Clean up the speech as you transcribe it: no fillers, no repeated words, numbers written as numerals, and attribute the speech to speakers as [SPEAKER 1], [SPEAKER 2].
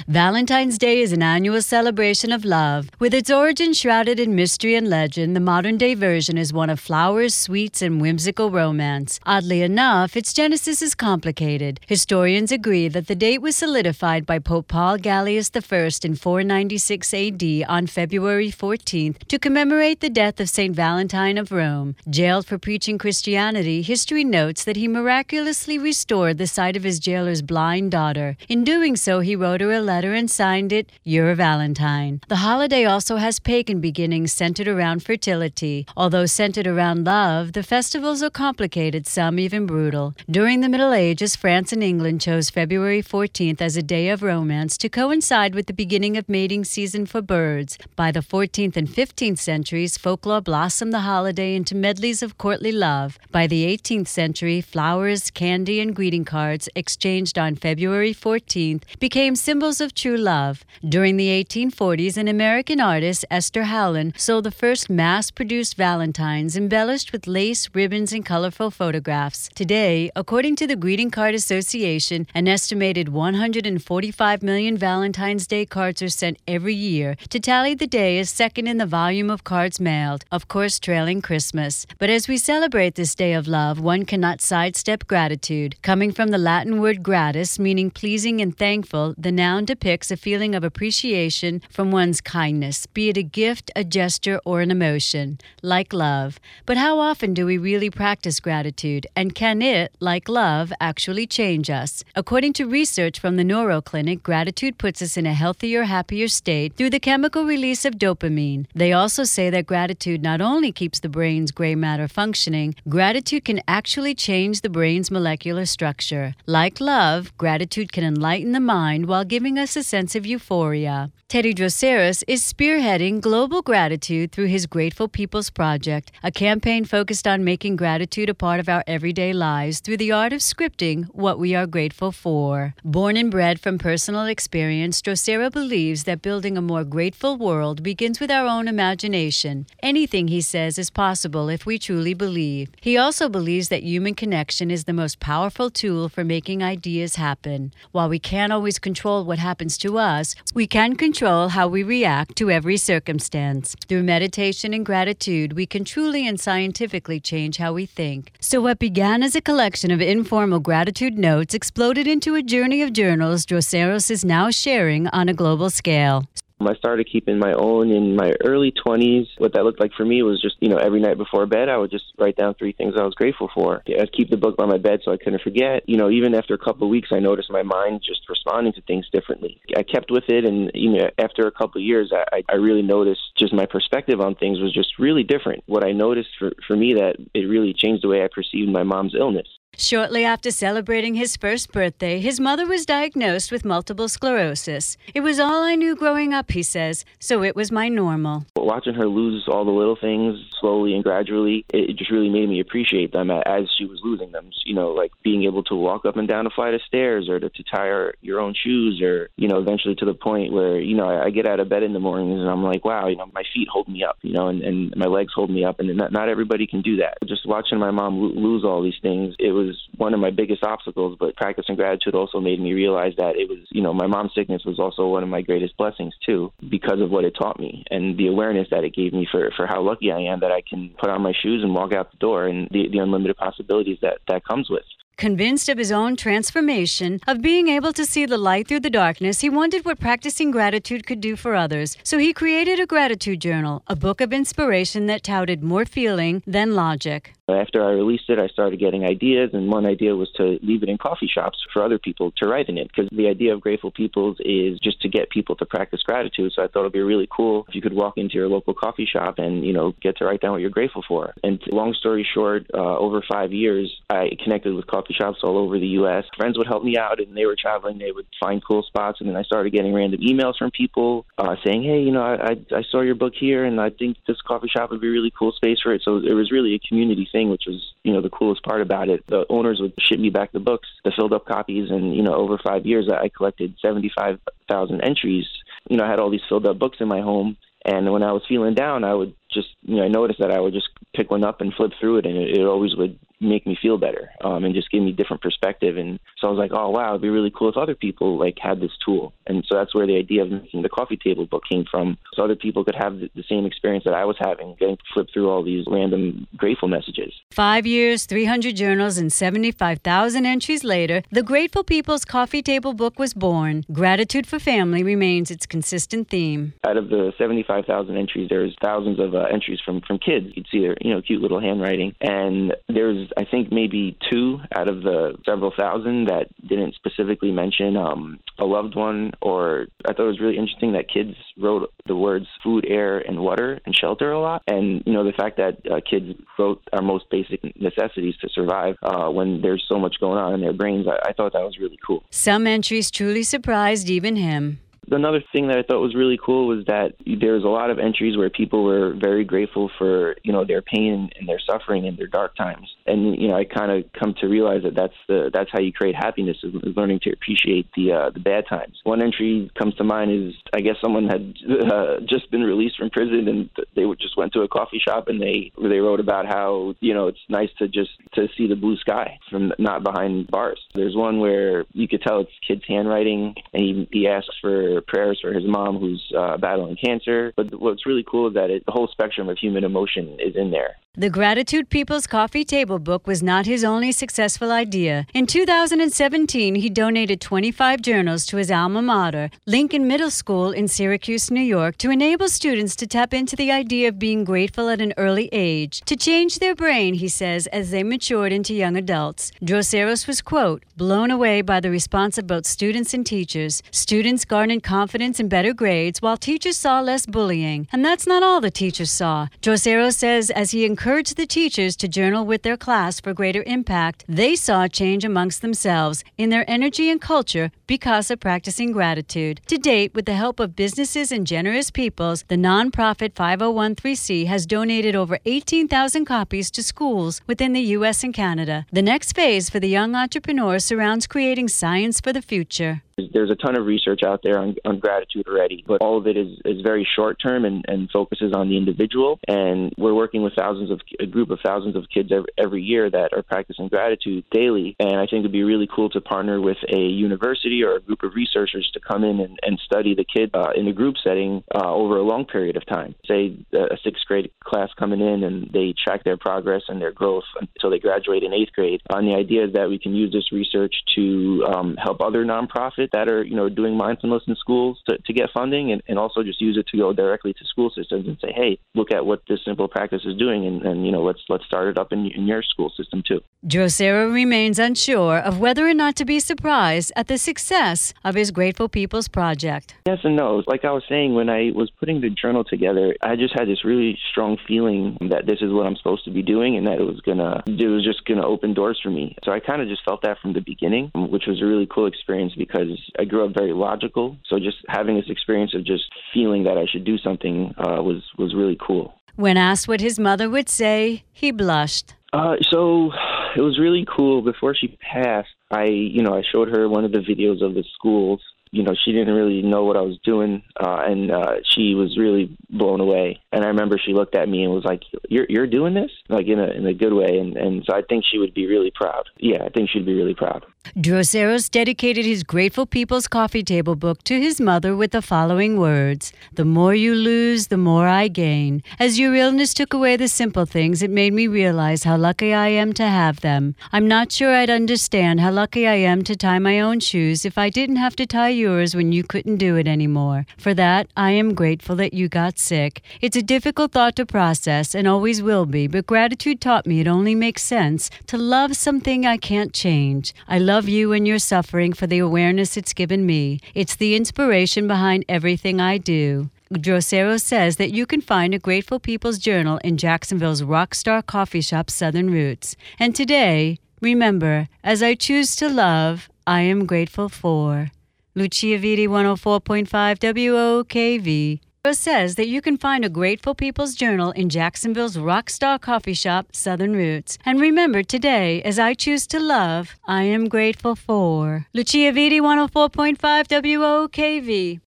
[SPEAKER 1] Valentine's Day is an annual celebration of love. With its origin shrouded in mystery and legend, the modern-day version is one of flowers, sweets, and whimsical romance. Oddly enough, its genesis is complicated. Historians agree that the date was solidified by Pope Paul Gallius I in 496 AD on February 14th to commemorate the death of St. Valentine of Rome. Jailed for preaching Christianity, history notes that he miraculously restored the sight of his jailer's blind daughter. In doing so, he wrote her a letter and signed it, "Your Valentine." The holiday also has pagan beginnings centered around fertility. Although centered around love, the festivals are complicated, some even brutal. During the Middle Ages, France and England chose February 14th as a day of romance to coincide with the beginning of mating season for birds. By the 14th and 15th centuries, folklore blossomed the holiday into medleys of courtly love. By the 18th century, flowers, candy, and greeting cards exchanged on February 14th became symbols of true love. During the 1840s, an American artist, Esther Howland, sold the first mass-produced valentines embellished with lace, ribbons, and colorful photographs. Today, according to the Greeting Card Association, an estimated 145 million Valentine's Day cards are sent every year. To tally the day is second in the volume of cards mailed, of course trailing Christmas. But as we celebrate this day of love, one cannot sidestep gratitude. Coming from the Latin word gratis, meaning pleasing and thankful, the noun depicts a feeling of appreciation from one's kindness, be it a gift, a gesture, or an emotion, like love. But how often do we really practice gratitude? And can it, like love, actually change us? According to research from the Neuro Clinic, gratitude puts us in a healthier, happier state through the chemical release of dopamine. They also say that gratitude not only keeps the brain's gray matter functioning, gratitude can actually change the brain's molecular structure. Like love, gratitude can enlighten the mind while giving us a sense of euphoria. Teddy Droseros is spearheading global gratitude through his Grateful Peoples Project, a campaign focused on making gratitude a part of our everyday lives through the art of scripting what we are grateful for. Born and bred from personal experience, Drosero believes that building a more grateful world begins with our own imagination. Anything, he says, is possible if we truly believe. He also believes that human connection is the most powerful tool for making ideas happen. While we can't always control what happens to us, we can control how we react to every circumstance. Through meditation and gratitude, we can truly and scientifically change how we think. So what began as a collection of informal gratitude notes exploded into a journey of journals Droseros is now sharing on a global scale.
[SPEAKER 2] I started keeping my own in my early 20s. What that looked like for me was just, every night before bed, I would just write down 3 things I was grateful for. I'd keep the book by my bed so I couldn't forget. Even after a couple of weeks, I noticed my mind just responding to things differently. I kept with it, and, after a couple of years, I really noticed just my perspective on things was just really different. What I noticed for me that it really changed the way I perceived my mom's illness.
[SPEAKER 1] Shortly after celebrating his first birthday, his mother was diagnosed with multiple sclerosis. It was all I knew growing up, he says, so it was my normal.
[SPEAKER 2] Watching her lose all the little things slowly and gradually, it just really made me appreciate them as she was losing them. Like being able to walk up and down a flight of stairs or to tie your own shoes or, eventually to the point where, I get out of bed in the mornings and I'm like, wow, my feet hold me up, and my legs hold me up. And not everybody can do that. Just watching my mom lose all these things, it was one of my biggest obstacles, but practicing gratitude also made me realize that it was, my mom's sickness was also one of my greatest blessings too, because of what it taught me and the awareness that it gave me for how lucky I am that I can put on my shoes and walk out the door and the unlimited possibilities that comes with.
[SPEAKER 1] Convinced of his own transformation, of being able to see the light through the darkness, he wondered what practicing gratitude could do for others. So he created a gratitude journal, a book of inspiration that touted more feeling than logic.
[SPEAKER 2] After I released it, I started getting ideas, and one idea was to leave it in coffee shops for other people to write in it, because the idea of Grateful Peoples is just to get people to practice gratitude. So I thought it would be really cool if you could walk into your local coffee shop and, get to write down what you're grateful for. And long story short, over 5 years, I connected with coffee shops all over the U.S. Friends would help me out, and they were traveling. They would find cool spots, and then I started getting random emails from people saying, hey, I saw your book here, and I think this coffee shop would be a really cool space for it. So it was really a community thing, which was, the coolest part about it. The owners would ship me back the books, the filled up copies, and, over 5 years, I collected 75,000 entries. I had all these filled up books in my home, and when I was feeling down, I would just, I noticed that I would just pick one up and flip through it, and it always would make me feel better and just give me different perspective. And so I was like, oh, wow, it'd be really cool if other people like had this tool. And so that's where the idea of making the coffee table book came from. So other people could have the same experience that I was having, getting to flip through all these random grateful messages.
[SPEAKER 1] 5 years, 300 journals, and 75,000 entries later, the Grateful People's Coffee Table Book was born. Gratitude for family remains its consistent theme.
[SPEAKER 2] Out of the 75,000 entries, there's thousands of entries from kids. You'd see their cute little handwriting. And there's, I think, maybe 2 out of the several thousand that didn't specifically mention a loved one. Or I thought it was really interesting that kids wrote the words food, air, and water and shelter a lot. And, the fact that kids wrote our most basic necessities to survive when there's so much going on in their brains, I thought that was really cool.
[SPEAKER 1] Some entries truly surprised even him.
[SPEAKER 2] Another thing that I thought was really cool was that there was a lot of entries where people were very grateful for, their pain and their suffering and their dark times. And, I kind of come to realize that that's how you create happiness, is learning to appreciate the bad times. One entry comes to mind is, I guess someone had just been released from prison, and they just went to a coffee shop, and they wrote about how, it's nice to see the blue sky from not behind bars. There's one where you could tell it's kid's handwriting, and he asks for prayers for his mom who's battling cancer. But what's really cool is that the whole spectrum of human emotion is in there.
[SPEAKER 1] The Gratitude People's Coffee Table Book was not his only successful idea. In 2017, he donated 25 journals to his alma mater, Lincoln Middle School in Syracuse, New York, to enable students to tap into the idea of being grateful at an early age, to change their brain, he says, as they matured into young adults. Droseros was, quote, blown away by the response of both students and teachers. Students garnered confidence in better grades, while teachers saw less bullying. And that's not all the teachers saw. Droseros says as he encouraged the teachers to journal with their class for greater impact, they saw change amongst themselves in their energy and culture because of practicing gratitude. To date, with the help of businesses and generous peoples, the nonprofit 5013C has donated over 18,000 copies to schools within the U.S. and Canada. The next phase for the young entrepreneur surrounds creating science for the future.
[SPEAKER 2] There's a ton of research out there on gratitude already, but all of it is very short term and focuses on the individual. And we're working with a group of thousands of kids every year that are practicing gratitude daily. And I think it'd be really cool to partner with a university or a group of researchers to come in and study the kid in a group setting over a long period of time. Say a 6th grade class coming in, and they track their progress and their growth until they graduate in 8th grade. And the idea is that we can use this research to help other nonprofits that are, doing mindfulness in schools to get funding, and also just use it to go directly to school systems and say, hey, look at what this simple practice is doing, and let's start it up in your school system too.
[SPEAKER 1] Drosero remains unsure of whether or not to be surprised at the success of his Grateful People's project.
[SPEAKER 2] Yes and no. Like I was saying, when I was putting the journal together, I just had this really strong feeling that this is what I'm supposed to be doing, and that it was just gonna open doors for me. So I kind of just felt that from the beginning, which was a really cool experience because I grew up very logical. So just having this experience of just feeling that I should do something was really cool.
[SPEAKER 1] When asked what his mother would say, he blushed.
[SPEAKER 2] So it was really cool. Before she passed, I showed her one of the videos of the schools. She didn't really know what I was doing, and she was really blown away. And I remember she looked at me and was like, "You're doing this?" Like in a good way. And so I think she would be really proud. Yeah, I think she'd be really proud.
[SPEAKER 1] Droseros dedicated his Grateful People's Coffee Table Book to his mother with the following words: "The more you lose, the more I gain. As your illness took away the simple things, it made me realize how lucky I am to have them. I'm not sure I'd understand how lucky I am to tie my own shoes if I didn't have to tie yours when you couldn't do it anymore. For that, I am grateful that you got sick. It's a difficult thought to process and always will be, but gratitude taught me it only makes sense to love something I can't change. I love you and your suffering for the awareness it's given me. It's the inspiration behind everything I do." Drosero says that you can find a Grateful People's Journal in Jacksonville's Rockstar Coffee Shop Southern Roots. And today, remember, as I choose to love, I am grateful for. Lucia Vitti, 104.5 WOKV. Says that you can find a Grateful People's Journal in Jacksonville's Rockstar Coffee Shop, Southern Roots. And remember, today, as I choose to love, I am grateful for. Lucia Vitti, 104.5 WOKV.